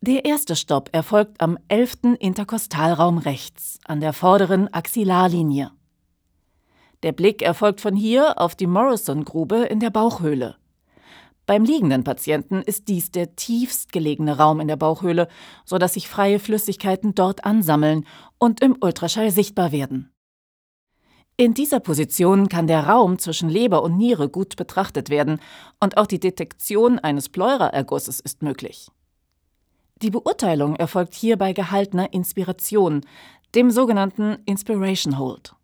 Der erste Stopp erfolgt am 11. Interkostalraum rechts, an der vorderen Axillarlinie. Der Blick erfolgt von hier auf die Morrison-Grube in der Bauchhöhle. Beim liegenden Patienten ist dies der tiefst gelegene Raum in der Bauchhöhle, sodass sich freie Flüssigkeiten dort ansammeln und im Ultraschall sichtbar werden. In dieser Position kann der Raum zwischen Leber und Niere gut betrachtet werden und auch die Detektion eines Pleuraergusses ist möglich. Die Beurteilung erfolgt hier bei gehaltener Inspiration, dem sogenannten Inspiration Hold.